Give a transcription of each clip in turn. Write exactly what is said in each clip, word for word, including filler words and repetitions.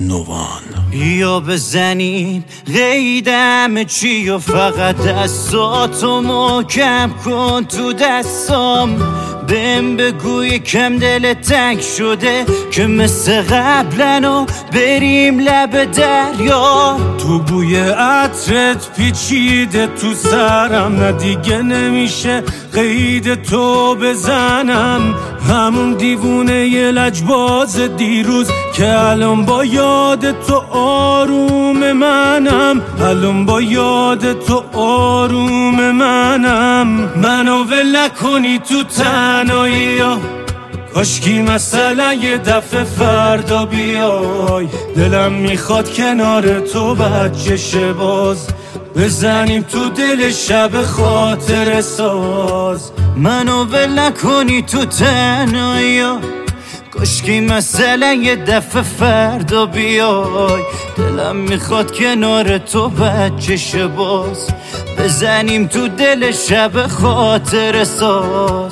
نوان بیا بزنیم قیدم چی و فقط دستاتو محکم کن تو دستام. بهم بگوی کم دل تنگ شده که مثل قبلنو بریم لب دریا. تو بوی عطرت پیچیده تو سرم، نه دیگه نمیشه قید تو بزنم. همون دیوونه ی لجباز دیروز که الان با یاد تو آروم منم، الان با یاد تو آروم منم. منو ول نکنی تو تنهایی ها، کاشکی مثلا یه دفعه فردا بیای. دلم میخواد کنار تو بچه باز بزنیم تو دل شب خاطر ساز. منو ول نکنی تو تنهایی ها، کاشکی مثلا یه دفعه فردا بیای. دلم میخواد کنار تو بچه باز بزنیم تو دل شب خاطر ساز.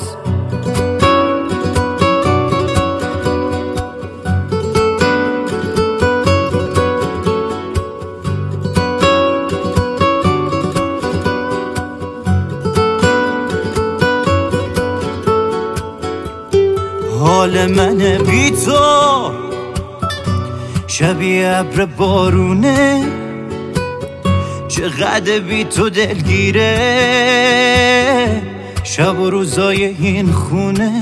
حال منه بی تو شبیه ابر بارونه، چقدر بی تو دلگیره شب و روزای این خونه.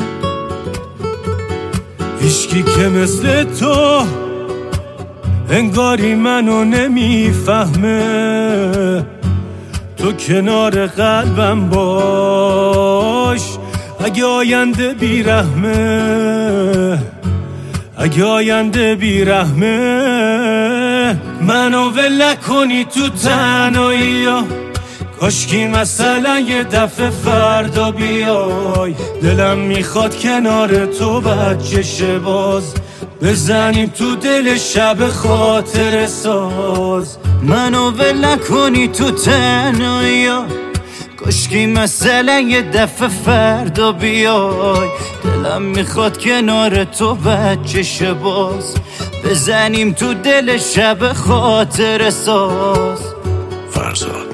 هیچکی که مثل تو انگاری منو نمیفهمه. تو کنار قلبم باش اگه آینده بیرحمه، اگه آینده بیرحمه. منو ول نکنی تو تنهایی ها، کاشکی مثلا یه دفعه فردا بیای. دلم میخواد کنار تو بچه باز بزنیم تو دل شب خاطر ساز. منو ول نکنی تو تنهایی ها، کاشکی مثلا یه دفعه فردا بیای. دلم میخواد کنار تو بچه باز بزنیم تو دل شب خاطر ساز. فرزاد